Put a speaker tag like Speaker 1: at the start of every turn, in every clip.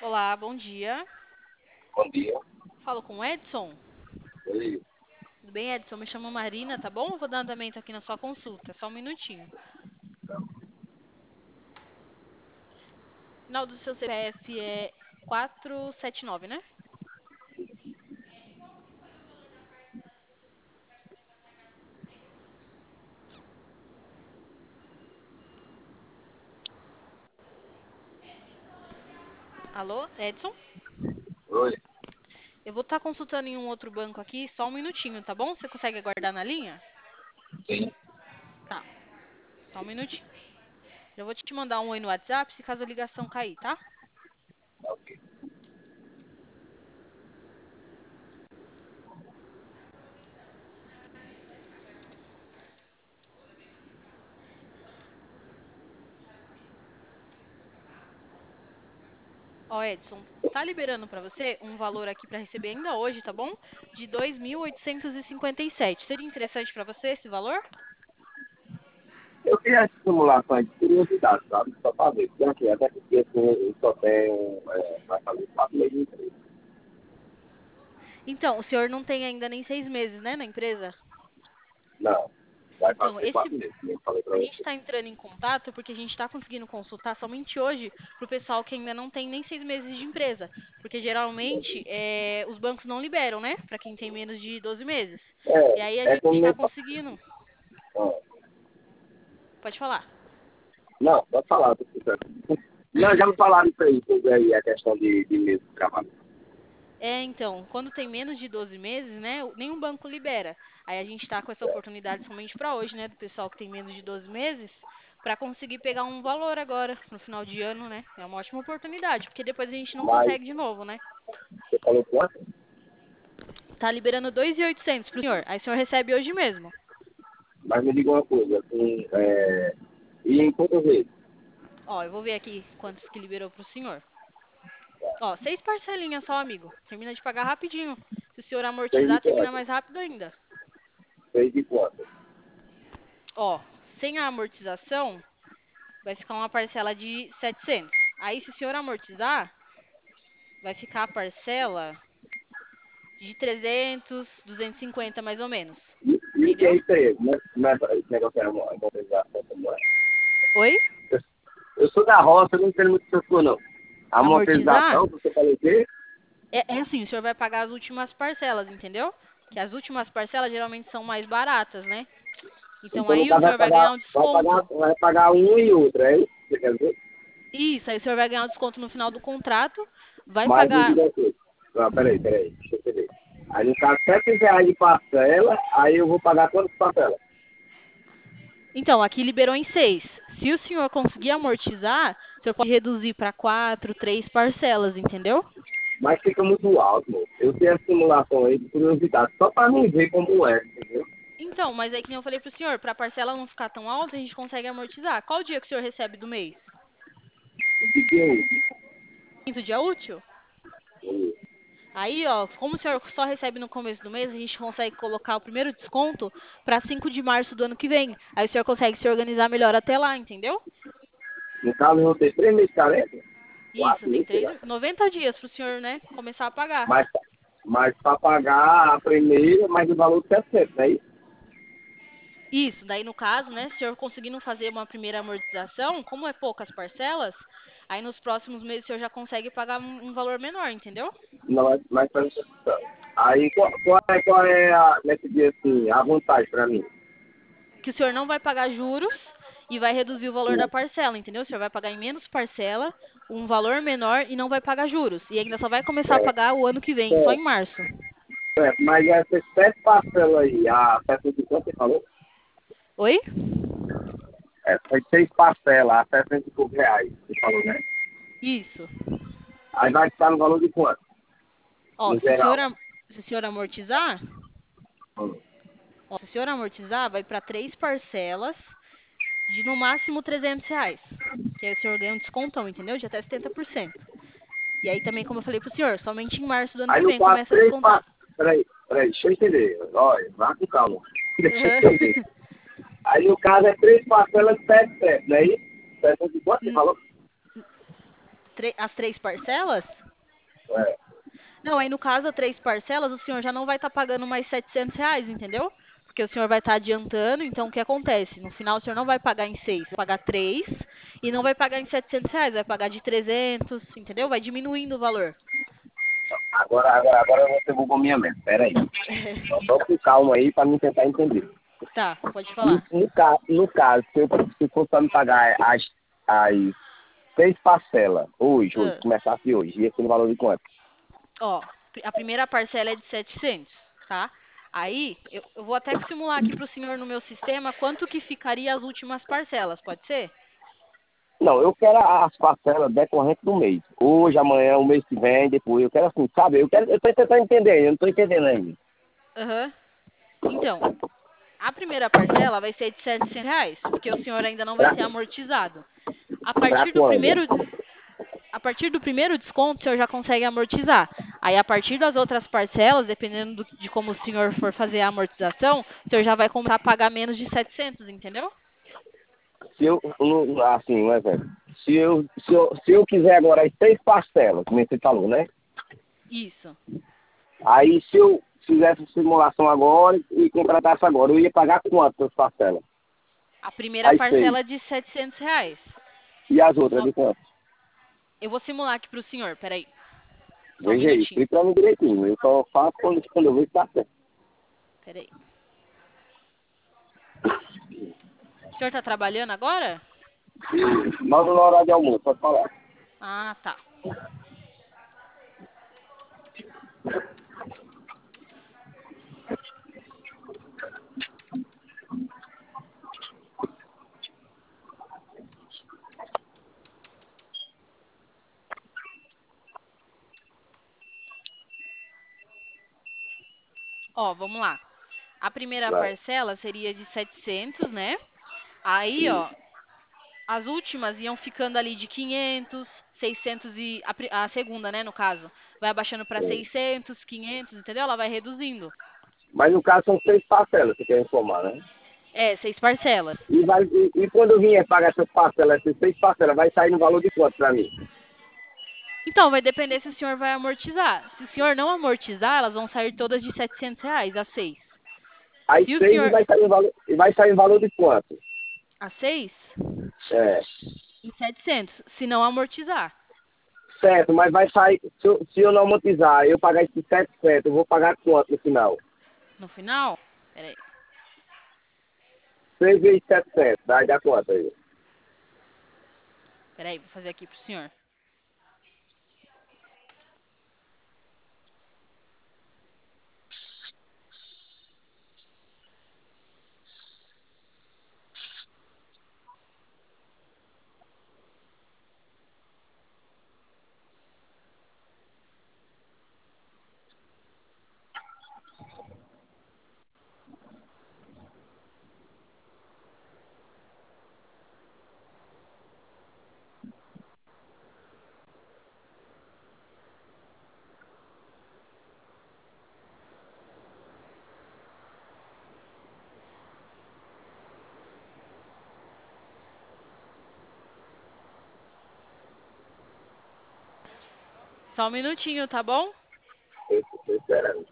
Speaker 1: Olá, bom dia.
Speaker 2: Bom dia.
Speaker 1: Falo com o Edson.
Speaker 2: Oi.
Speaker 1: Tudo bem, Edson? Me chamo Marina, tá bom? Eu vou dar andamento aqui na sua consulta, só um minutinho. Final do seu CPF é 479, né? Alô, Edson?
Speaker 2: Oi.
Speaker 1: Eu vou estar consultando em um outro banco aqui, só um minutinho, tá bom? Você consegue aguardar na linha?
Speaker 2: Sim.
Speaker 1: Tá, só um minutinho. Eu vou te mandar um oi no WhatsApp se caso a ligação cair, tá?
Speaker 2: Ok.
Speaker 1: Ó, Edson, tá liberando pra você um valor aqui pra receber ainda hoje, tá bom? De 2.857. Seria interessante pra você esse valor?
Speaker 2: Eu fiz essa simulação aí de curiosidade, sabe? Só para ver. Porque aqui, até porque assim, eu só tenho, vai fazer 4 meses de empresa.
Speaker 1: Então, o senhor não tem ainda nem 6 meses, né, na empresa?
Speaker 2: Não. Vai
Speaker 1: Então,
Speaker 2: fazer 4 meses, como eu falei para
Speaker 1: a gente
Speaker 2: você.
Speaker 1: está entrando em contato porque a gente está conseguindo consultar somente hoje para o pessoal que ainda não tem nem 6 meses de empresa. Porque geralmente os bancos não liberam, né? Para quem tem menos de 12 meses. E aí a
Speaker 2: É
Speaker 1: gente
Speaker 2: como
Speaker 1: está
Speaker 2: eu
Speaker 1: conseguindo. Pode falar.
Speaker 2: Não, pode falar, tô escutando. Não, já me falaram isso aí, sobre aí a questão de meses de trabalho.
Speaker 1: Então, quando tem menos de 12 meses, né, nenhum banco libera. Aí a gente está com essa oportunidade somente para hoje, né, do pessoal que tem menos de 12 meses, para conseguir pegar um valor agora, no final de ano, né? É uma ótima oportunidade, porque depois a gente não
Speaker 2: Mas
Speaker 1: consegue de novo, né?
Speaker 2: você falou quanto?
Speaker 1: Tá liberando 2.800 pro senhor. Aí o senhor recebe hoje mesmo.
Speaker 2: Mas me diga uma coisa, assim, e em quantas vezes?
Speaker 1: Ó, eu vou ver aqui quantos que liberou pro senhor. Ó, 6 parcelinhas só, amigo. Termina de pagar rapidinho. Se o senhor
Speaker 2: 6 de
Speaker 1: amortizar, termina
Speaker 2: quanto?
Speaker 1: mais rápido ainda.
Speaker 2: 6 de quanto?
Speaker 1: Ó, sem a amortização, vai ficar uma parcela de 700. Aí, se o senhor amortizar, vai ficar a parcela de 300, 250 mais ou menos.
Speaker 2: E o que é
Speaker 1: Entendeu?
Speaker 2: isso aí? Esse negócio é a motorização, como é?
Speaker 1: Oi?
Speaker 2: Eu sou da roça, eu não entendo muito dessas coisas, não. A
Speaker 1: Amortizar
Speaker 2: motorização, você falou o quê?
Speaker 1: é assim, o senhor vai pagar as últimas parcelas, entendeu? Que as últimas parcelas geralmente são mais baratas, né? Então
Speaker 2: Então, no
Speaker 1: aí o
Speaker 2: caso,
Speaker 1: senhor vai ganhar um desconto.
Speaker 2: vai pagar um e outro, é isso? Você quer dizer?
Speaker 1: Isso, aí o senhor vai ganhar um desconto no final do contrato, vai
Speaker 2: Mas me
Speaker 1: pagar.
Speaker 2: diga uma coisa. Não, peraí, deixa eu entender. Aí, no caso, R$ 7 de parcela, aí eu vou pagar quantas parcelas?
Speaker 1: Então, aqui liberou em 6. Se o senhor conseguir amortizar, o senhor pode reduzir para 4, 3 parcelas, entendeu?
Speaker 2: Mas fica muito alto, moço. Eu tenho a simulação aí de curiosidade, só para não ver como é, entendeu?
Speaker 1: Então, mas aí que nem eu falei pro senhor, para a parcela não ficar tão alta, a gente consegue amortizar. Qual o dia que o senhor recebe do mês?
Speaker 2: De que
Speaker 1: Quinto dia útil? Aí, ó, como o senhor só recebe no começo do mês, a gente consegue colocar o primeiro desconto para 5 de março do ano que vem. Aí o senhor consegue se organizar melhor até lá, entendeu?
Speaker 2: No caso, eu vou ter 3 meses de carência,
Speaker 1: Isso,
Speaker 2: 4
Speaker 1: tem
Speaker 2: meses, sei lá.
Speaker 1: 90 dias pro senhor, né, começar a pagar.
Speaker 2: Mas, mas para pagar a primeira, mais o valor de 700, não é isso?
Speaker 1: Isso, daí no caso, né, se o senhor conseguindo fazer uma primeira amortização, como é poucas parcelas, aí nos próximos meses o senhor já consegue pagar um valor menor, entendeu?
Speaker 2: Não, mas presta atenção. Aí, qual é nesse dia, assim, a vantagem para mim?
Speaker 1: Que o senhor não vai pagar juros e vai reduzir o valor da
Speaker 2: Sim.
Speaker 1: parcela, entendeu? O senhor vai pagar em menos parcela, um valor menor e não vai pagar juros. E ainda só vai começar a
Speaker 2: É,
Speaker 1: pagar o ano que vem, só
Speaker 2: é,
Speaker 1: em março.
Speaker 2: mas essas 7 parcelas aí, a 750, você falou?
Speaker 1: Oi?
Speaker 2: Foi 6 parcelas, a 60 e poucos reais, você falou, né?
Speaker 1: Isso.
Speaker 2: Aí vai ficar no valor de quanto?
Speaker 1: Ó,
Speaker 2: No geral.
Speaker 1: se o senhor amortizar,
Speaker 2: Hum.
Speaker 1: ó, se o senhor amortizar, vai para 3 parcelas de no máximo R$ 300. Que aí o senhor ganha um descontão, entendeu? De até 70%. E aí também, como eu falei pro senhor, somente em março do ano
Speaker 2: Aí
Speaker 1: que
Speaker 2: no
Speaker 1: vem
Speaker 2: caso,
Speaker 1: começa a
Speaker 2: 3
Speaker 1: descontar.
Speaker 2: parcelas. Deixa eu entender. Olha, vá com calma. Deixa eu entender.
Speaker 1: Uhum.
Speaker 2: Aí no caso é 3 parcelas de 7, não é isso? 7 de quanto você falou?
Speaker 1: As 3 parcelas?
Speaker 2: É.
Speaker 1: Não, aí no caso, 3 parcelas, o senhor já não vai estar pagando mais R$ 700, entendeu? Porque o senhor vai estar adiantando, então o que acontece? No final, o senhor não vai pagar em 6, vai pagar 3 e não vai pagar em R$ 700, vai pagar de 300, entendeu? Vai diminuindo o valor.
Speaker 2: Agora você bugou minha mente. Pera aí. Só com calma aí para mim tentar entender.
Speaker 1: Tá, pode falar.
Speaker 2: No caso, se fosse para me pagar as 6 parcelas hoje,
Speaker 1: Ah,
Speaker 2: começasse hoje, ia ser no valor de quanto?
Speaker 1: ó, a primeira parcela é de 700, tá? Aí, eu vou até simular aqui para o senhor no meu sistema quanto que ficaria as últimas parcelas, pode ser?
Speaker 2: Não, eu quero as parcelas decorrentes do mês. Hoje, amanhã, o mês que vem, depois. Eu quero assim, sabe? Eu tô tentando entender, eu não tô entendendo ainda.
Speaker 1: Aham. Então, a primeira parcela vai ser de R$ 700, porque o senhor ainda não vai
Speaker 2: Pra,
Speaker 1: ter amortizado. A
Speaker 2: pra
Speaker 1: partir do
Speaker 2: quando?
Speaker 1: primeiro, a partir do primeiro desconto, o senhor já consegue amortizar. Aí, a partir das outras parcelas, dependendo de como o senhor for fazer a amortização, o senhor já vai começar a pagar menos de 700, entendeu?
Speaker 2: Se eu, assim, um exemplo. Se eu quiser agora as 6 parcelas, como você falou, né?
Speaker 1: Isso.
Speaker 2: Aí, se eu fizesse simulação agora e contratasse agora, eu ia pagar quantas parcelas?
Speaker 1: A primeira
Speaker 2: As 6.
Speaker 1: parcela é de R$ 700.
Speaker 2: E as outras
Speaker 1: Só,
Speaker 2: de quanto?
Speaker 1: eu vou simular aqui para o senhor, peraí. Só um
Speaker 2: Veja aí,
Speaker 1: minutinho.
Speaker 2: explica pra mim direitinho. Eu só faço quando eu vejo que tá certo.
Speaker 1: Peraí. O senhor está trabalhando agora?
Speaker 2: Mas na hora de almoço, pode falar.
Speaker 1: Ah, tá. Ó, vamos lá. A primeira
Speaker 2: Vai.
Speaker 1: parcela seria de 700, né? Aí, ó, as últimas iam ficando ali de 500, 600 e a segunda, né, no caso, vai abaixando para
Speaker 2: Sim.
Speaker 1: 600, 500, entendeu? Ela vai reduzindo.
Speaker 2: Mas no caso são 6 parcelas que quer informar, né?
Speaker 1: É, 6 parcelas.
Speaker 2: E quando eu vier pagar essas parcelas, essas 6 parcelas, vai sair no valor de quanto pra mim?
Speaker 1: Então, vai depender se o senhor vai amortizar. Se o senhor não amortizar, elas vão sair todas de R$ 700, as 6.
Speaker 2: As
Speaker 1: Se o
Speaker 2: 6
Speaker 1: senhor...
Speaker 2: e vai sair no valor de quanto?
Speaker 1: As 6?
Speaker 2: É.
Speaker 1: Em 700, se não amortizar.
Speaker 2: Certo, mas vai sair, se eu não amortizar, eu pagar esses 700, eu vou pagar quanto no final?
Speaker 1: No final, peraí.
Speaker 2: 6 vezes 700, vai dar quanto aí?
Speaker 1: Peraí, vou fazer aqui pro senhor. Só um minutinho, tá bom?
Speaker 2: Tô esperando.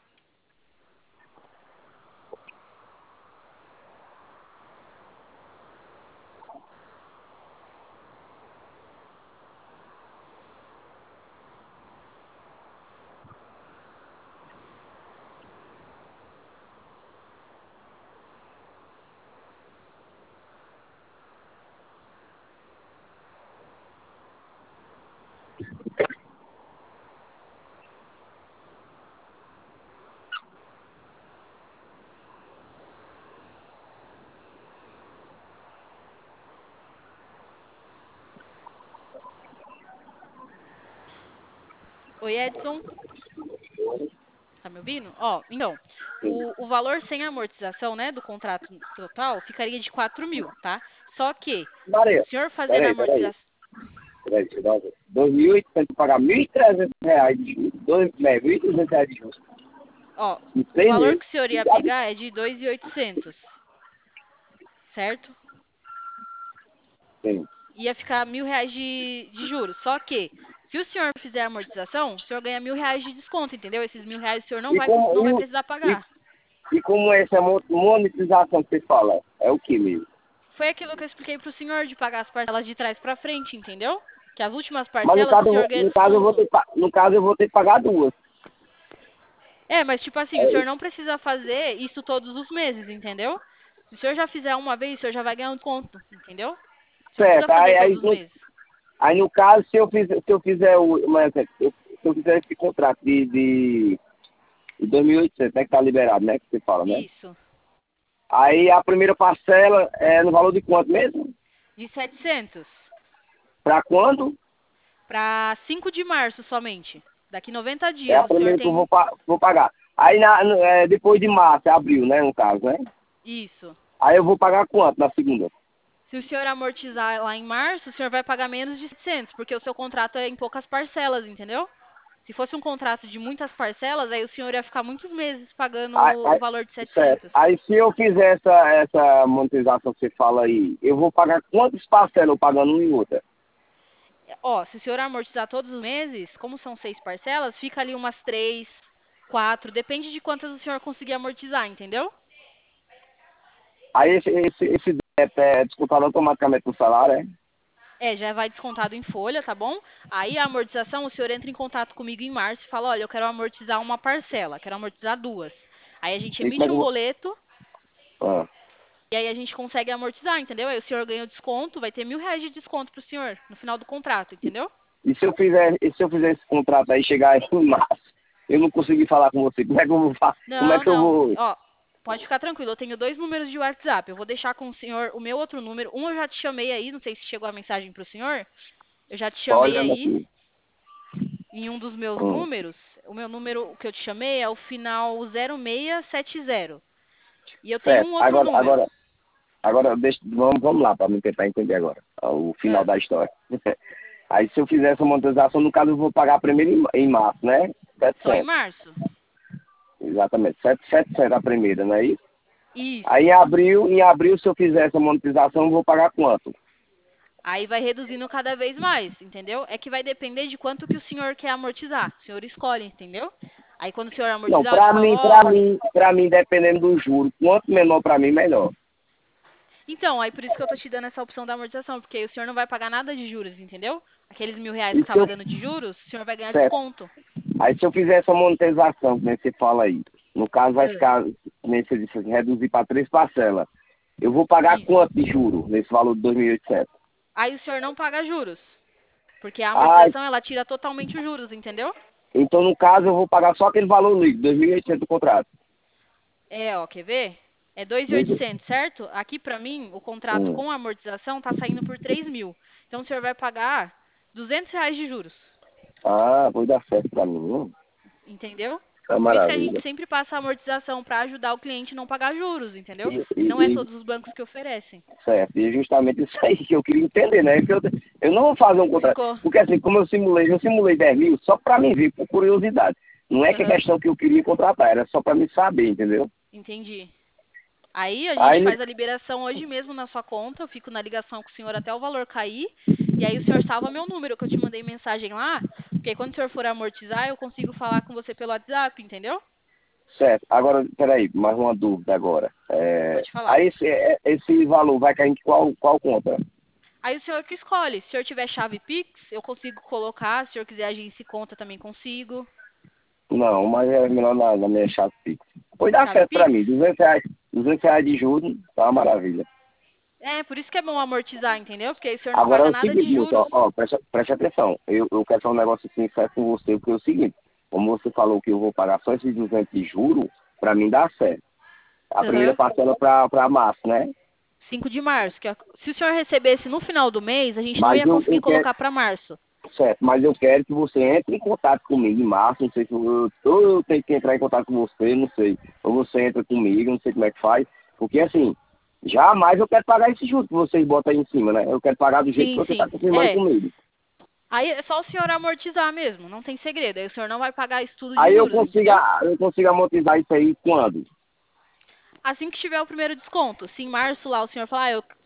Speaker 1: Oi, Edson. Tá me ouvindo? Ó, então, o valor sem amortização, né, do contrato total ficaria de 4.000, tá? Só que, o
Speaker 2: Maria,
Speaker 1: senhor fazendo a
Speaker 2: peraí.
Speaker 1: amortização...
Speaker 2: Deixa eu dar uma... 2.800 pagar R$ 1.300 de juros. 1.300 de juros.
Speaker 1: Ó,
Speaker 2: Em
Speaker 1: o
Speaker 2: 6
Speaker 1: valor
Speaker 2: meses.
Speaker 1: que o senhor ia pegar é de 2.800, certo?
Speaker 2: Sim.
Speaker 1: Ia ficar R$ 1.000 de juros. Só que, Se o senhor fizer a amortização, o senhor ganha R$ 1.000 de desconto, entendeu? Esses R$ 1.000 o senhor
Speaker 2: E
Speaker 1: não vai
Speaker 2: como,
Speaker 1: precisar
Speaker 2: e,
Speaker 1: pagar.
Speaker 2: e como essa monetização que você fala? É o que mesmo?
Speaker 1: Foi aquilo que eu expliquei pro senhor de pagar as parcelas de trás pra frente, entendeu? Que as últimas
Speaker 2: Mas
Speaker 1: parcelas o senhor ganha
Speaker 2: no caso eu vou
Speaker 1: desconto.
Speaker 2: ter, no caso eu vou ter que pagar duas.
Speaker 1: É, mas tipo assim, o
Speaker 2: É,
Speaker 1: senhor não precisa fazer isso todos os meses, entendeu? Se o senhor já fizer uma vez, o senhor já vai ganhar um desconto, entendeu? O senhor não precisa
Speaker 2: certo.
Speaker 1: fazer todos os meses.
Speaker 2: Aí no caso, se eu fizer se eu fizer esse contrato de 2.800, né, que tá liberado, né, que você fala, né?
Speaker 1: Isso.
Speaker 2: Aí a primeira parcela é no valor de quanto mesmo?
Speaker 1: De 700
Speaker 2: Para quando?
Speaker 1: para 5 de março somente. Daqui 90
Speaker 2: É
Speaker 1: dias
Speaker 2: a
Speaker 1: o senhor
Speaker 2: primeira que eu
Speaker 1: tem
Speaker 2: vou pagar. Aí depois de março, abril, né, no caso, né?
Speaker 1: isso.
Speaker 2: Aí eu vou pagar quanto na segunda?
Speaker 1: Se o senhor amortizar lá em março, o senhor vai pagar menos de 700, porque o seu contrato é em poucas parcelas, entendeu? Se fosse um contrato de muitas parcelas, aí o senhor ia ficar muitos meses pagando
Speaker 2: Aí,
Speaker 1: o valor de
Speaker 2: certo.
Speaker 1: 700.
Speaker 2: Aí se eu fizer essa monetização que você fala aí, eu vou pagar quantas parcelas eu pagando uma e outra?
Speaker 1: Ó, se o senhor amortizar todos os meses, como são 6 parcelas, fica ali umas 3, 4, depende de quantas o senhor conseguir amortizar, entendeu?
Speaker 2: Aí esse débito é descontado automaticamente do salário, é?
Speaker 1: É, já vai descontado em folha, tá bom? Aí a amortização, o senhor entra em contato comigo em março e fala, olha, eu quero amortizar uma parcela, quero amortizar duas. Aí a gente
Speaker 2: E como é
Speaker 1: emite
Speaker 2: que
Speaker 1: um
Speaker 2: eu vou...
Speaker 1: boleto
Speaker 2: Ah.
Speaker 1: e aí a gente consegue amortizar, entendeu? Aí o senhor ganha o desconto, vai ter R$ 1.000 de desconto pro senhor no final do contrato, entendeu?
Speaker 2: E se eu fizer esse contrato aí chegar em março, eu não conseguir falar com você, como é que eu vou como é
Speaker 1: Não,
Speaker 2: que eu
Speaker 1: não.
Speaker 2: vou...
Speaker 1: Ó, pode ficar tranquilo. Eu tenho 2 números de WhatsApp. Eu vou deixar com o senhor o meu outro número. Um eu já te chamei aí, não sei se chegou a mensagem pro senhor. Eu já te
Speaker 2: Só
Speaker 1: chamei
Speaker 2: olhando
Speaker 1: aí
Speaker 2: aqui.
Speaker 1: em um dos meus
Speaker 2: Hum.
Speaker 1: números. O meu número que eu te chamei é o final 0670. E eu tenho
Speaker 2: Certo.
Speaker 1: um outro número.
Speaker 2: Agora vamos lá para me tentar entender agora o final
Speaker 1: Ah,
Speaker 2: da história. Aí se eu fizer essa monetização, no caso eu vou pagar primeiro em março, né?
Speaker 1: só em
Speaker 2: 700.
Speaker 1: março.
Speaker 2: Exatamente, 700 a primeira, não é isso? Aí
Speaker 1: Isso.
Speaker 2: em abril, se eu fizer essa monetização, eu vou pagar quanto?
Speaker 1: Aí vai reduzindo cada vez mais, entendeu? É que vai depender de quanto que o senhor quer amortizar. O senhor escolhe, entendeu? Aí quando o senhor
Speaker 2: Não,
Speaker 1: amortizar, eu te falo, ó,
Speaker 2: pra mim, dependendo do juro, quanto menor pra mim, melhor.
Speaker 1: então, aí por isso que eu tô te dando essa opção da amortização, porque aí o senhor não vai pagar nada de juros, entendeu? Aqueles R$ 1.000
Speaker 2: E
Speaker 1: que
Speaker 2: se
Speaker 1: tava
Speaker 2: eu,
Speaker 1: dando de juros, o senhor vai ganhar
Speaker 2: certo.
Speaker 1: desconto.
Speaker 2: Aí se eu fizer essa monetização, como você fala aí, no caso vai
Speaker 1: É.
Speaker 2: ficar, como você disse, reduzir para 3 parcelas. Eu vou pagar
Speaker 1: Isso.
Speaker 2: quanto de juro nesse valor de 2.800?
Speaker 1: Aí o senhor não paga juros, porque a
Speaker 2: Ah,
Speaker 1: amortização ela tira totalmente os juros, entendeu?
Speaker 2: então no caso eu vou pagar só aquele valor líquido, 2.800 do contrato.
Speaker 1: É, ó, quer ver? É dois mil e
Speaker 2: Dois-
Speaker 1: oitocentos, certo? Aqui pra mim, o contrato
Speaker 2: Hum.
Speaker 1: com a amortização tá saindo por 3.000. Então o senhor vai pagar R$ 200 de juros,
Speaker 2: Ah, vai dar certo pra mim,
Speaker 1: entendeu?
Speaker 2: é uma
Speaker 1: Por isso que a gente
Speaker 2: maravilha.
Speaker 1: sempre passa a amortização pra ajudar o cliente a não pagar juros, entendeu?
Speaker 2: E,
Speaker 1: Que não é
Speaker 2: e,
Speaker 1: todos os bancos que oferecem.
Speaker 2: certo, e justamente isso aí que eu queria entender, né? Que eu não vou fazer um contrato.
Speaker 1: Ficou?
Speaker 2: Porque assim, como eu simulei 10 mil só para mim ver, por curiosidade. Não é que a
Speaker 1: Aham.
Speaker 2: questão que eu queria contratar, era só para me saber, entendeu?
Speaker 1: Entendi. Aí a gente
Speaker 2: Aí,
Speaker 1: faz a liberação hoje mesmo na sua conta, eu fico na ligação com o senhor até o valor cair, e aí o senhor salva meu número, que eu te mandei mensagem lá, porque aí quando o senhor for amortizar, eu consigo falar com você pelo WhatsApp, entendeu?
Speaker 2: certo. Agora, peraí, mais uma dúvida agora.
Speaker 1: Pode falar.
Speaker 2: Aí esse valor vai cair em qual conta?
Speaker 1: Aí o senhor que escolhe, se o senhor tiver chave Pix, eu consigo colocar, se o senhor quiser agir em conta, também consigo.
Speaker 2: Não, mas é melhor na minha chave Pix. Pois dá
Speaker 1: Chave
Speaker 2: certo para
Speaker 1: Pix?
Speaker 2: mim, R$ 200 de juros, tá uma maravilha.
Speaker 1: É, por isso que é bom amortizar, entendeu? Porque aí o senhor não
Speaker 2: Agora é
Speaker 1: paga
Speaker 2: o
Speaker 1: nada
Speaker 2: seguinte,
Speaker 1: de
Speaker 2: moço,
Speaker 1: juros.
Speaker 2: preste atenção. Eu quero falar um negócio sincero com você, porque é o seguinte, como você falou que eu vou pagar só esses 200 de juros, para mim dá certo. A primeira
Speaker 1: Aham.
Speaker 2: parcela para março, né?
Speaker 1: 5 de março. Se o senhor recebesse no final do mês, a gente não
Speaker 2: Mas
Speaker 1: ia conseguir
Speaker 2: eu quero,
Speaker 1: colocar para março.
Speaker 2: certo, mas eu quero que você entre em contato comigo em março, não sei se eu tenho que entrar em contato com você, não sei. Ou você entra comigo, não sei como é que faz. Porque assim, jamais eu quero pagar esse juros que vocês botam aí em cima, né? Eu quero pagar do jeito que
Speaker 1: Sim,
Speaker 2: você está
Speaker 1: sim.
Speaker 2: confirmando
Speaker 1: É.
Speaker 2: comigo.
Speaker 1: Aí é só o senhor amortizar mesmo, não tem segredo. Aí o senhor não vai pagar isso tudo de
Speaker 2: Aí
Speaker 1: juros, entendeu?
Speaker 2: eu consigo amortizar isso aí quando?
Speaker 1: Assim que tiver o primeiro desconto. Se em março lá o senhor falar,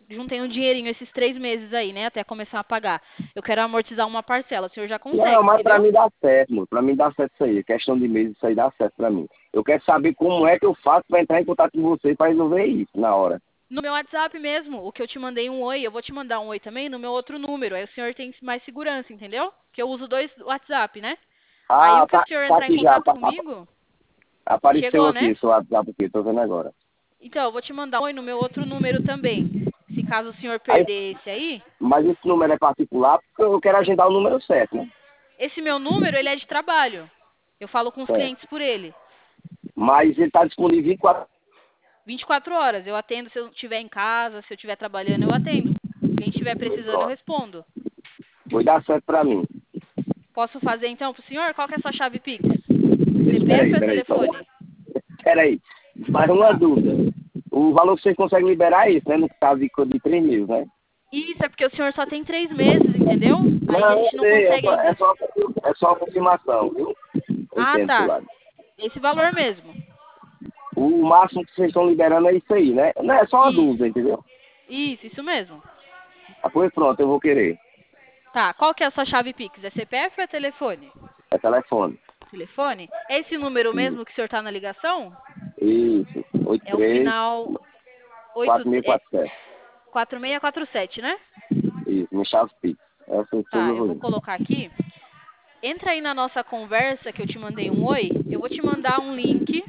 Speaker 1: juntei um dinheirinho esses 3 meses aí, né? Até começar a pagar. Eu quero amortizar uma parcela. O senhor já
Speaker 2: Não,
Speaker 1: consegue,
Speaker 2: mas pra
Speaker 1: entendeu?
Speaker 2: mim dá certo, mano. Pra mim dá certo isso aí. Questão de mês, isso aí dá certo pra mim. Eu quero saber como é que eu faço pra entrar em contato com você pra resolver isso na hora.
Speaker 1: No meu WhatsApp mesmo, o que eu te mandei um oi, eu vou te mandar um oi também no meu outro número. Aí o senhor tem mais segurança, entendeu? Que eu uso 2 WhatsApp, né? Aí
Speaker 2: Ah,
Speaker 1: o que o
Speaker 2: tá,
Speaker 1: senhor
Speaker 2: tá
Speaker 1: entrar em
Speaker 2: aqui já.
Speaker 1: contato comigo,
Speaker 2: Apareceu
Speaker 1: chegou, né?
Speaker 2: aqui, seu WhatsApp aqui, tô vendo agora.
Speaker 1: Então, eu vou te mandar um oi no meu outro número também. Se caso o senhor
Speaker 2: Aí,
Speaker 1: perder esse aí,
Speaker 2: mas esse número é particular porque eu quero agendar o número certo, né?
Speaker 1: esse meu número, ele é de trabalho. Eu falo com os
Speaker 2: Certo.
Speaker 1: clientes por ele.
Speaker 2: Mas ele tá disponível 24.
Speaker 1: 24 horas. Eu atendo se eu estiver em casa, se eu estiver trabalhando, eu atendo. Se o cliente estiver precisando, eu
Speaker 2: Pronto.
Speaker 1: respondo.
Speaker 2: Vai dar certo pra mim.
Speaker 1: Posso fazer então pro senhor? Qual que é a sua chave Pix? CPF
Speaker 2: Peraí,
Speaker 1: ou
Speaker 2: peraí, só.
Speaker 1: telefone?
Speaker 2: Peraí. Mais uma
Speaker 1: Tá.
Speaker 2: dúvida. O valor que vocês conseguem liberar é isso, né? No caso de 3 mil, né?
Speaker 1: Isso é porque o senhor só tem 3 meses, entendeu? Aí a
Speaker 2: Não, eu
Speaker 1: gente não
Speaker 2: sei,
Speaker 1: consegue ainda.
Speaker 2: é só a confirmação, viu? Eu
Speaker 1: Ah,
Speaker 2: entendo, seu
Speaker 1: tá.
Speaker 2: lado.
Speaker 1: Esse valor mesmo.
Speaker 2: O máximo que vocês estão liberando é isso aí, né? Não é só uma
Speaker 1: Isso.
Speaker 2: dúvida, entendeu?
Speaker 1: Isso mesmo.
Speaker 2: Ah, pois pronto, eu vou querer.
Speaker 1: Tá. Qual que é a sua chave Pix? É CPF ou é telefone?
Speaker 2: É telefone.
Speaker 1: Telefone? É esse número
Speaker 2: Isso,
Speaker 1: mesmo que o senhor tá na ligação?
Speaker 2: isso.
Speaker 1: É o
Speaker 2: 83
Speaker 1: final 8,
Speaker 2: 4647.
Speaker 1: 4647, né?
Speaker 2: Isso, me chave Pix. Essa é
Speaker 1: Tá,
Speaker 2: tudo
Speaker 1: eu vou
Speaker 2: ruim.
Speaker 1: colocar aqui. Entra aí na nossa conversa que eu te mandei um oi. Eu vou te mandar um link.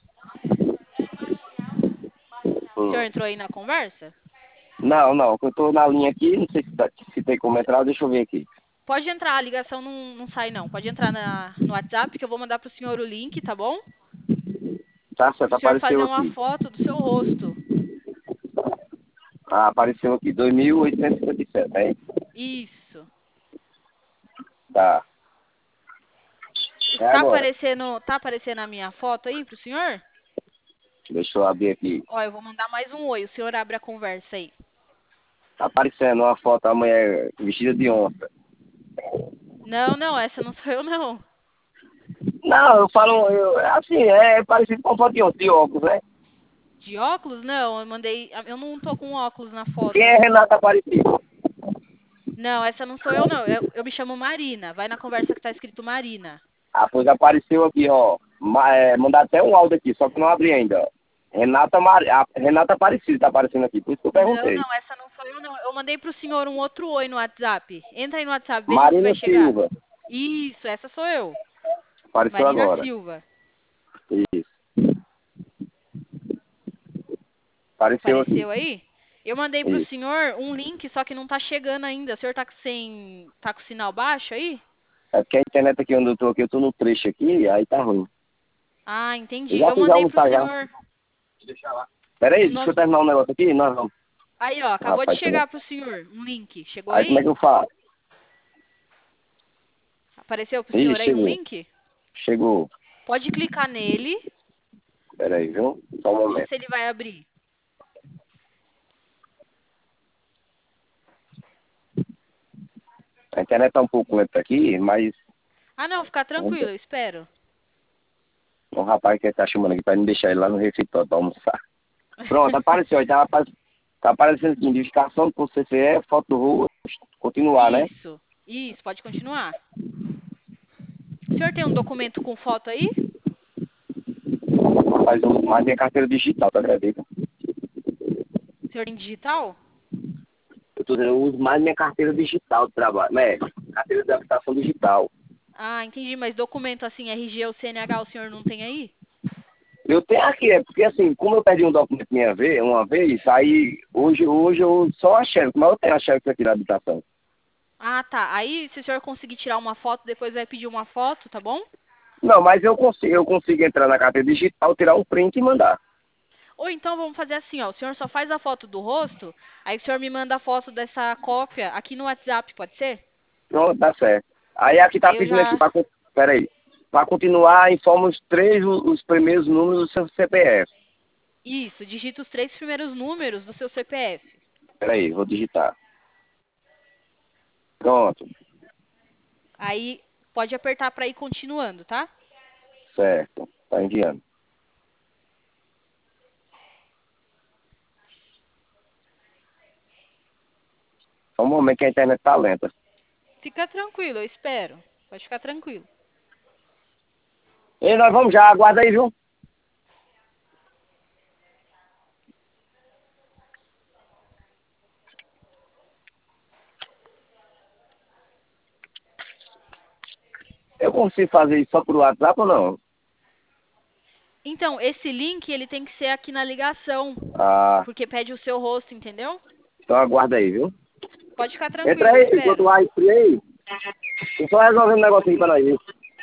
Speaker 1: O senhor
Speaker 2: Hum.
Speaker 1: entrou aí na conversa?
Speaker 2: Não, não, eu tô na linha aqui, não sei se tem como entrar, deixa eu ver aqui.
Speaker 1: Pode entrar, a ligação não sai não. Pode entrar no WhatsApp que eu vou mandar pro senhor o link, tá bom?
Speaker 2: Tá certo,
Speaker 1: Pro senhor
Speaker 2: apareceu
Speaker 1: fazer uma
Speaker 2: aqui.
Speaker 1: foto do seu rosto.
Speaker 2: Ah, apareceu aqui, 2.857, é isso?
Speaker 1: Isso.
Speaker 2: Tá. É agora.
Speaker 1: Tá aparecendo a minha foto aí pro senhor?
Speaker 2: Deixa eu abrir aqui.
Speaker 1: Ó, eu vou mandar mais um oi. O senhor abre a conversa aí.
Speaker 2: Tá aparecendo uma foto da mulher vestida de onça.
Speaker 1: Não, essa não sou eu não.
Speaker 2: Não, eu falo, assim, é parecido com foto de óculos, né?
Speaker 1: De óculos? Não, eu mandei. Eu não tô com óculos na
Speaker 2: Quem
Speaker 1: foto.
Speaker 2: é Renata Aparecida?
Speaker 1: Não, essa não sou eu não. Eu me chamo Marina. Vai na conversa que tá escrito Marina.
Speaker 2: Ah, pois apareceu aqui, ó. Mandar até um áudio aqui, só que não abri ainda. Ó. Renata Aparecida tá aparecendo aqui, por isso que eu perguntei.
Speaker 1: Não, essa não sou eu não. Eu mandei pro senhor um outro oi no WhatsApp. Entra aí no WhatsApp, veja se vai
Speaker 2: Marina
Speaker 1: chegar.
Speaker 2: Silva,
Speaker 1: Isso, essa sou eu.
Speaker 2: apareceu
Speaker 1: Marina
Speaker 2: agora.
Speaker 1: Silva.
Speaker 2: Isso, apareceu aqui.
Speaker 1: Apareceu aí? Eu mandei pro
Speaker 2: Isso.
Speaker 1: senhor um link, só que não tá chegando ainda. O senhor tá com sinal baixo aí?
Speaker 2: É porque a internet aqui onde eu tô no trecho aqui, aí tá ruim.
Speaker 1: Ah,
Speaker 2: Eu
Speaker 1: entendi.
Speaker 2: já
Speaker 1: Eu
Speaker 2: fiz
Speaker 1: mandei pro
Speaker 2: almoçar já.
Speaker 1: senhor
Speaker 2: Pera
Speaker 1: o
Speaker 2: aí, deixa eu
Speaker 1: nome.
Speaker 2: terminar um negócio aqui, nós vamos.
Speaker 1: Aí, ó, acabou de
Speaker 2: Rapaz,
Speaker 1: chegar pro senhor um link. Chegou
Speaker 2: aí como é
Speaker 1: aí?
Speaker 2: que eu faço?
Speaker 1: Apareceu pro
Speaker 2: Ih,
Speaker 1: senhor aí um
Speaker 2: chegou.
Speaker 1: link?
Speaker 2: Chegou.
Speaker 1: Pode clicar nele.
Speaker 2: Pera aí, viu? Só um
Speaker 1: Vamos ver
Speaker 2: momento.
Speaker 1: se ele vai abrir.
Speaker 2: A internet tá um pouco lenta aqui, mas
Speaker 1: Ah, não, fica
Speaker 2: vamos
Speaker 1: tranquilo,
Speaker 2: ver.
Speaker 1: eu espero.
Speaker 2: Um rapaz que tá chamando aqui pra me deixar ele lá no refeitório pra almoçar. Pronto, apareceu. Aí tá aparecendo aqui, identificação com CCE, foto do rosto, continuar, né?
Speaker 1: Isso, pode continuar. O senhor tem um documento com foto aí?
Speaker 2: Rapaz, eu uso mais minha carteira digital, tá acredita?
Speaker 1: O senhor tem digital?
Speaker 2: Eu tô dizendo, eu uso mais minha carteira digital de trabalho, né? Carteira de habitação digital.
Speaker 1: Ah, entendi, mas documento assim, RG ou CNH, o senhor não tem aí?
Speaker 2: Eu tenho aqui, é porque assim, como eu perdi um documento uma vez, aí hoje eu só a xerox, mas eu tenho a xerox aqui da habitação.
Speaker 1: Ah, tá. Aí, se o senhor conseguir tirar uma foto, depois vai pedir uma foto, tá bom?
Speaker 2: Não, mas eu consigo entrar na carteira digital, tirar um print e mandar.
Speaker 1: Ou então vamos fazer assim, ó. O senhor só faz a foto do rosto, aí o senhor me manda a foto dessa cópia aqui no WhatsApp, pode ser?
Speaker 2: Pronto, tá certo. Aí aqui tá
Speaker 1: Aí eu
Speaker 2: pedindo aqui
Speaker 1: já.
Speaker 2: para peraí. Para continuar, informa os primeiros números do seu CPF.
Speaker 1: Isso, digita os 3 primeiros números do seu CPF.
Speaker 2: Peraí, vou digitar. Pronto,
Speaker 1: Aí pode apertar para ir continuando, tá?
Speaker 2: certo. Tá enviando. Só um momento que a internet tá lenta.
Speaker 1: Fica tranquilo, eu espero. Pode ficar tranquilo.
Speaker 2: E nós vamos já, aguarda aí, viu? Eu consigo fazer isso só por WhatsApp ou não?
Speaker 1: Então, esse link, ele tem que ser aqui na ligação,
Speaker 2: Ah,
Speaker 1: porque pede o seu rosto, entendeu?
Speaker 2: então aguarda aí, viu?
Speaker 1: Pode ficar
Speaker 2: Entra
Speaker 1: tranquilo, eu
Speaker 2: aí, enquanto
Speaker 1: espero.
Speaker 2: vai frio aí. Tô só resolvendo um negocinho pra nós, viu?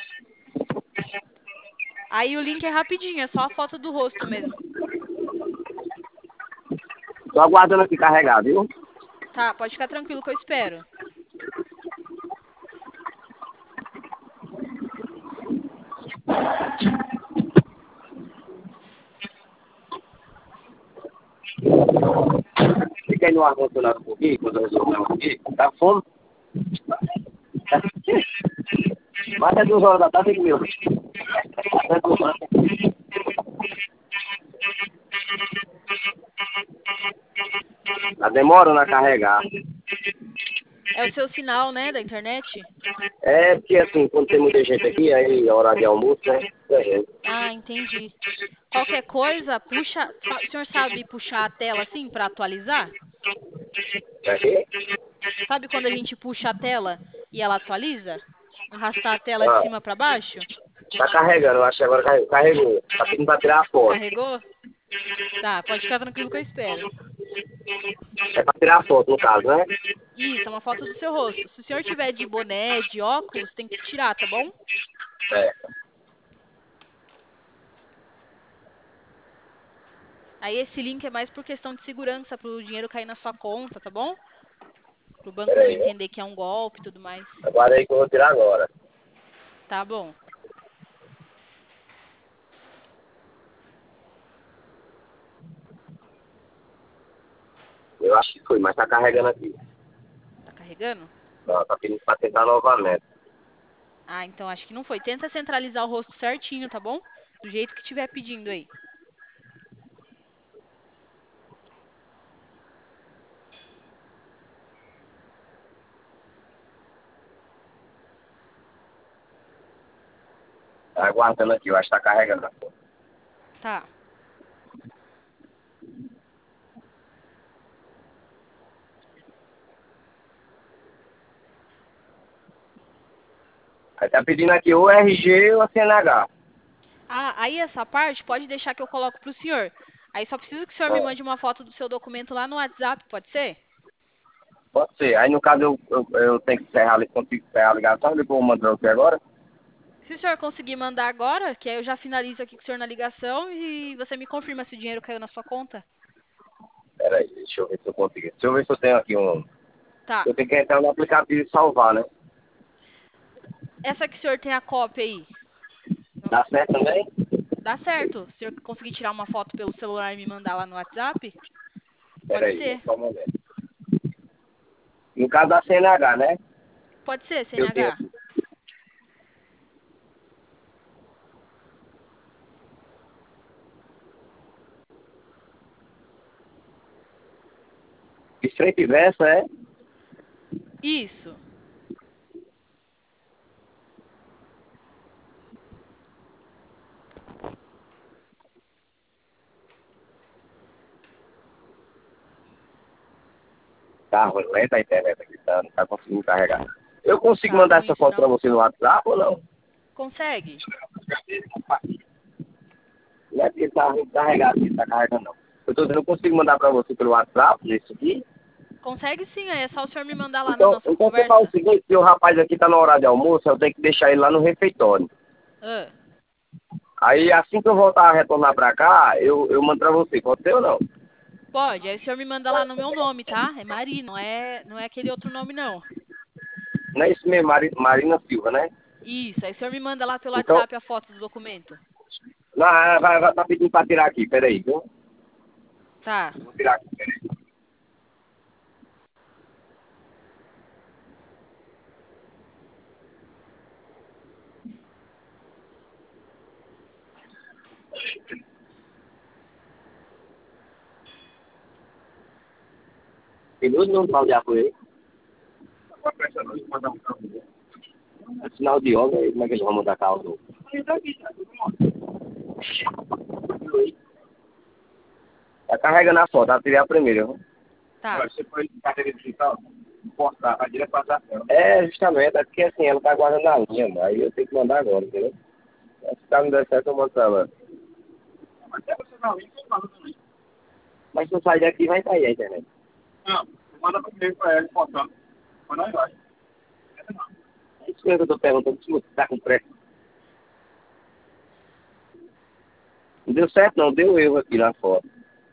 Speaker 1: Aí o link é rapidinho, é só a foto do rosto mesmo.
Speaker 2: Tô aguardando aqui carregar, viu?
Speaker 1: Tá, pode ficar tranquilo que eu espero.
Speaker 2: Fica aí no ar-condicionado um pouquinho, quando eu resolver um aqui. Tá com fome? Vai até 2 horas da tarde, tem que meu. Até 2 horas. Tá demorando a carregar.
Speaker 1: É o seu sinal, né, da internet?
Speaker 2: É porque assim, quando tem muita gente aqui, aí é hora de almoço, né? É,
Speaker 1: Ah, entendi. Qualquer coisa, puxa. O senhor sabe puxar a tela assim para atualizar?
Speaker 2: é.
Speaker 1: Sabe quando a gente puxa a tela e ela atualiza? Arrastar a tela de
Speaker 2: Ah,
Speaker 1: cima para baixo?
Speaker 2: tá carregando, eu acho que agora carregou. Tá pedindo pra tirar a foto.
Speaker 1: Carregou? Tá, pode ficar tranquilo que eu espero.
Speaker 2: É pra tirar a foto, no caso, né?
Speaker 1: Isso, é uma foto do seu rosto. Se o senhor tiver de boné, de óculos, tem que tirar, tá bom?
Speaker 2: É.
Speaker 1: Aí esse link é mais por questão de segurança, para o dinheiro cair na sua conta, tá bom? Para o banco
Speaker 2: Pera
Speaker 1: não
Speaker 2: aí, né?
Speaker 1: entender que é um golpe e tudo mais.
Speaker 2: Aguarda aí que eu vou tirar agora.
Speaker 1: Tá bom.
Speaker 2: Eu acho que foi, mas tá carregando aqui.
Speaker 1: Tá carregando?
Speaker 2: Não, tá pedindo pra tentar novamente.
Speaker 1: Ah, então acho que não foi. Tenta centralizar o rosto certinho, tá bom? Do jeito que tiver pedindo aí.
Speaker 2: Tá aguardando aqui, eu acho que tá carregando a foto.
Speaker 1: Tá.
Speaker 2: Aí tá pedindo aqui o RG ou a CNH.
Speaker 1: Ah, aí essa parte pode deixar que eu coloco pro senhor. Aí só preciso que o senhor me
Speaker 2: Ah,
Speaker 1: mande uma foto do seu documento lá no WhatsApp, pode ser?
Speaker 2: pode ser. Aí no caso eu tenho que encerrar, consigo encerrar a ligação, depois eu mando pra você agora.
Speaker 1: Se o senhor conseguir mandar agora, que aí eu já finalizo aqui com o senhor na ligação e você me confirma se o dinheiro caiu na sua conta.
Speaker 2: Pera aí, deixa eu ver se eu consigo. Deixa eu ver se eu tenho aqui um.
Speaker 1: Tá.
Speaker 2: Eu tenho que entrar no aplicativo e salvar, né?
Speaker 1: Essa que o senhor tem a cópia aí,
Speaker 2: Dá certo também?
Speaker 1: dá certo? Se o senhor conseguir tirar uma foto pelo celular e me mandar lá no WhatsApp,
Speaker 2: Pera
Speaker 1: pode
Speaker 2: aí,
Speaker 1: ser.
Speaker 2: só um momento. No caso da CNH, né?
Speaker 1: Pode ser,
Speaker 2: Eu tenho
Speaker 1: CNH.
Speaker 2: aqui. E frente e verso, é?
Speaker 1: Isso.
Speaker 2: Tá lenta a internet aqui, tá? Não tá conseguindo carregar. Eu consigo
Speaker 1: Tá
Speaker 2: mandar
Speaker 1: ruim
Speaker 2: essa
Speaker 1: isso
Speaker 2: foto pra
Speaker 1: não?
Speaker 2: você no WhatsApp ou não?
Speaker 1: Consegue?
Speaker 2: Não é porque tá carregado aqui, tá carregando não. Eu tô dizendo, eu consigo mandar pra você pelo WhatsApp, nesse aqui.
Speaker 1: Consegue sim, aí é só o senhor me mandar lá na
Speaker 2: Então,
Speaker 1: nossa
Speaker 2: então você fala o
Speaker 1: conversa.
Speaker 2: seguinte, se o rapaz aqui tá na hora de almoço, eu tenho que deixar ele lá no refeitório.
Speaker 1: Ah,
Speaker 2: Aí assim que eu voltar a retornar pra cá, eu mando pra você, pode ser ou não?
Speaker 1: pode, aí o senhor me manda lá no meu nome, tá? É Mari, não é aquele outro nome não.
Speaker 2: Não é isso mesmo, Marina Silva, né?
Speaker 1: Isso, aí o senhor me manda lá pelo
Speaker 2: Então,
Speaker 1: WhatsApp a foto do documento.
Speaker 2: não, vai tá pedindo pra tirar aqui, peraí, viu?
Speaker 1: Tá.
Speaker 2: Eu vou tirar aqui, peraí. Tem 2 minutos pra olhar por aí. É sinal de obra, como é que eles vão mandar carro novo? Tá carregando a foto, tirei a primeira. Viu?
Speaker 1: Tá.
Speaker 2: Você foi carteira digital? Importar, vai direto passar. É, justamente, é porque assim, ela tá guardando a linha, mano. Aí eu tenho que mandar agora, entendeu? Se tá me dando certo, eu mando pra ela. Mas é você na linha, você manda também. Mas se eu sair daqui, vai cair a internet. Não, manda primeiro pra ela, importando. Mas nós vai. É isso mesmo que eu tô perguntando, se você tá com pressa. Não deu certo não, deu erro aqui na foto.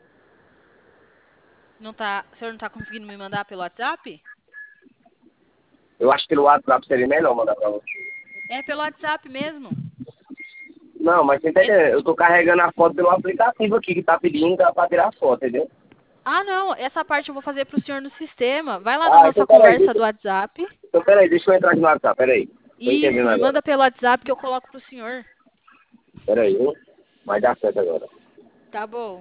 Speaker 1: Não tá, o senhor não tá conseguindo me mandar pelo WhatsApp?
Speaker 2: Eu acho que pelo WhatsApp seria melhor mandar pra você.
Speaker 1: É pelo WhatsApp mesmo.
Speaker 2: Não, mas você entendeu? Eu tô carregando a foto pelo aplicativo aqui que tá pedindo pra tirar a foto, entendeu?
Speaker 1: Ah, não, essa parte eu vou fazer pro senhor no sistema. Vai lá na
Speaker 2: Ah,
Speaker 1: nossa
Speaker 2: então peraí,
Speaker 1: conversa do WhatsApp.
Speaker 2: deixa eu entrar aqui no WhatsApp, peraí. Tô
Speaker 1: Isso,
Speaker 2: entendendo
Speaker 1: me
Speaker 2: agora.
Speaker 1: manda pelo WhatsApp que eu coloco pro senhor.
Speaker 2: Peraí, viu? Vai dar certo agora.
Speaker 1: Tá bom.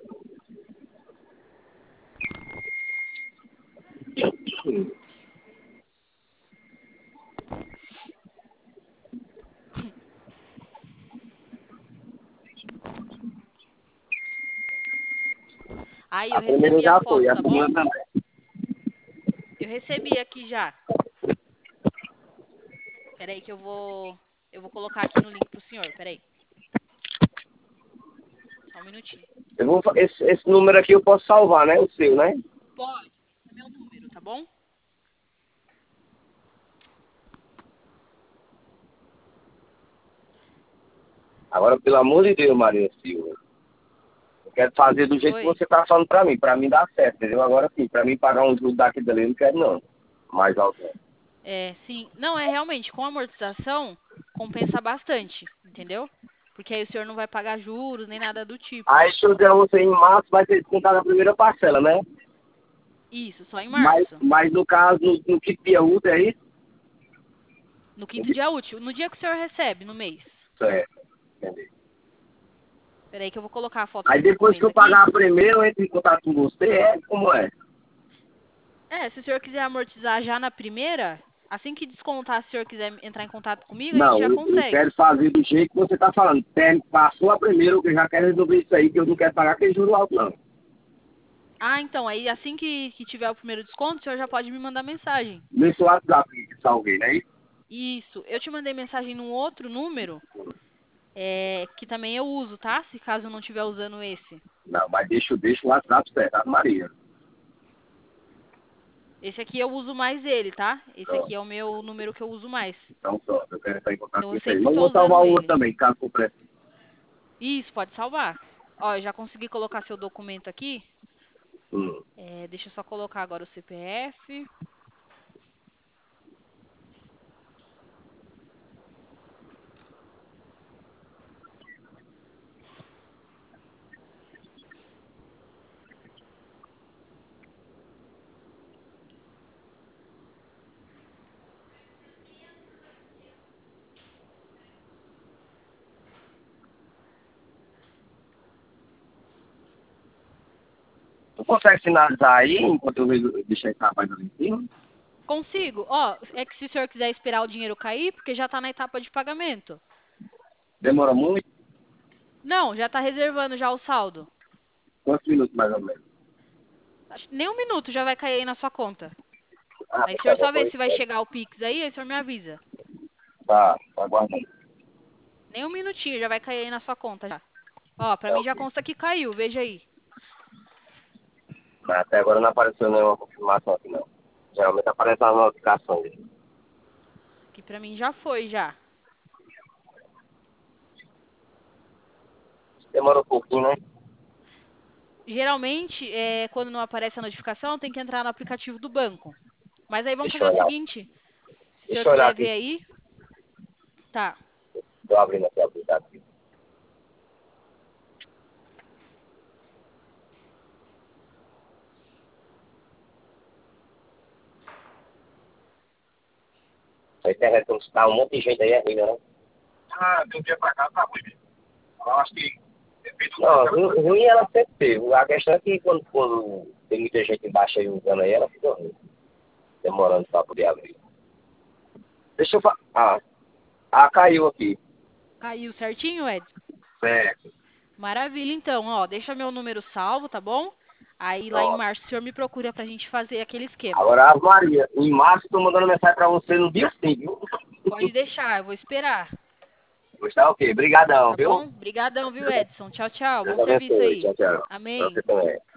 Speaker 1: Aí eu
Speaker 2: A primeira
Speaker 1: recebi a
Speaker 2: já
Speaker 1: foto,
Speaker 2: foi, a
Speaker 1: tá bom?
Speaker 2: segunda também.
Speaker 1: Eu recebi aqui já. Peraí que eu vou colocar aqui no link pro senhor. Peraí. Só um minutinho.
Speaker 2: Esse número aqui eu posso salvar, né? O seu, né?
Speaker 1: Pode. Esse é meu número, tá bom?
Speaker 2: Agora, pelo amor de Deus, Maria Silva. Eu quero fazer do jeito que
Speaker 1: Oi.
Speaker 2: você tá falando pra mim. Pra mim dá certo, entendeu? Agora sim, pra mim pagar um juro daqui dali, eu não quero não. Mais alto. Não.
Speaker 1: É, sim. Não, é realmente, com amortização, compensa bastante, entendeu? Porque aí o senhor não vai pagar juros nem nada do tipo.
Speaker 2: Aí se eu der você em março, vai ter descontado a primeira parcela, né?
Speaker 1: Isso, só em
Speaker 2: Mas,
Speaker 1: março.
Speaker 2: mas no caso, no que dia útil é isso?
Speaker 1: No quinto dia útil. No dia que o senhor recebe, no mês.
Speaker 2: Certo. Entendi.
Speaker 1: Peraí que eu vou colocar a foto
Speaker 2: Aí
Speaker 1: do
Speaker 2: depois que
Speaker 1: documento
Speaker 2: eu
Speaker 1: aqui.
Speaker 2: pagar a primeira, eu entro em contato com você, como é?
Speaker 1: É, se o senhor quiser amortizar já na primeira, assim que descontar, se o senhor quiser entrar em contato comigo, a gente
Speaker 2: Não,
Speaker 1: já
Speaker 2: eu
Speaker 1: consegue.
Speaker 2: quero fazer do jeito que você tá falando. Passou a primeira, eu já quero resolver isso aí, que eu não quero pagar aquele juro alto, não.
Speaker 1: Ah, então, aí assim que tiver o primeiro desconto, o senhor já pode me mandar mensagem.
Speaker 2: Nesse WhatsApp que salvei, né?
Speaker 1: Isso, eu te mandei mensagem num outro número, que também eu uso, tá? Se caso eu não estiver usando esse.
Speaker 2: Não, mas deixa o WhatsApp certo, tá, Maria?
Speaker 1: Esse aqui eu uso mais ele, tá? Esse aqui
Speaker 2: Pronto.
Speaker 1: é o meu número que eu uso mais.
Speaker 2: Então pronto, eu quero entrar em contato
Speaker 1: Então
Speaker 2: com
Speaker 1: eu
Speaker 2: você aí.
Speaker 1: sempre
Speaker 2: Mas eu
Speaker 1: estou
Speaker 2: vou salvar
Speaker 1: usando
Speaker 2: o outro
Speaker 1: ele.
Speaker 2: também, caso for preciso.
Speaker 1: Isso, pode salvar. Ó, eu já consegui colocar seu documento aqui.
Speaker 2: Hum.
Speaker 1: Deixa eu só colocar agora o CPF.
Speaker 2: Tu consegue finalizar aí, enquanto eu deixar esse rapaz ali em cima?
Speaker 1: Consigo. Ó, é que se o senhor quiser esperar o dinheiro cair, porque já está na etapa de pagamento.
Speaker 2: Demora muito?
Speaker 1: Não, já está reservando já o saldo.
Speaker 2: Quantos minutos mais ou menos?
Speaker 1: Nem um minuto já vai cair aí na sua conta.
Speaker 2: Ah,
Speaker 1: Aí o
Speaker 2: tá
Speaker 1: senhor
Speaker 2: bom,
Speaker 1: só vê
Speaker 2: pois
Speaker 1: se vai
Speaker 2: é.
Speaker 1: chegar o Pix aí o senhor me avisa.
Speaker 2: Tá aguardando.
Speaker 1: Nem um minutinho já vai cair aí na sua conta já. Ó, pra
Speaker 2: É
Speaker 1: mim já
Speaker 2: ok.
Speaker 1: consta que caiu, veja aí.
Speaker 2: Mas até agora não apareceu nenhuma confirmação aqui não. Geralmente aparece uma notificação dele.
Speaker 1: Que pra mim já foi já.
Speaker 2: Demora um pouquinho, né?
Speaker 1: Geralmente, quando não aparece a notificação, tem que entrar no aplicativo do banco. Mas aí vamos
Speaker 2: Deixa eu
Speaker 1: fazer o
Speaker 2: olhar.
Speaker 1: seguinte, se o senhor
Speaker 2: Deixa eu olhar
Speaker 1: quiser ver
Speaker 2: aqui.
Speaker 1: aí, tá.
Speaker 2: Tô abrindo aqui o aplicativo. A internet não está um monte de gente aí ainda, né? Ah, de um dia pra cá tá ruim mesmo. Eu acho que depende do. Não, ruim ela sempre teve. A questão é que quando tem muita gente embaixo aí usando aí, ela fica ruim. Demorando pra poder abrir. Deixa eu falar. Caiu aqui.
Speaker 1: Caiu certinho, Edson?
Speaker 2: Certo.
Speaker 1: Maravilha, então, ó, deixa meu número salvo, tá bom? Aí lá em
Speaker 2: Pronto.
Speaker 1: março o senhor me procura pra gente fazer aquele esquema.
Speaker 2: Agora, Ave Maria, em março tô mandando mensagem pra você no dia 5, viu?
Speaker 1: Pode deixar, eu vou esperar,
Speaker 2: Gostar o quê? Obrigadão,
Speaker 1: tá
Speaker 2: viu?
Speaker 1: bom? Obrigadão, viu, Edson? Tchau, tchau. Bom
Speaker 2: Deus
Speaker 1: serviço
Speaker 2: abençoe.
Speaker 1: aí.
Speaker 2: Tchau, tchau. Pra você
Speaker 1: Amém.
Speaker 2: também.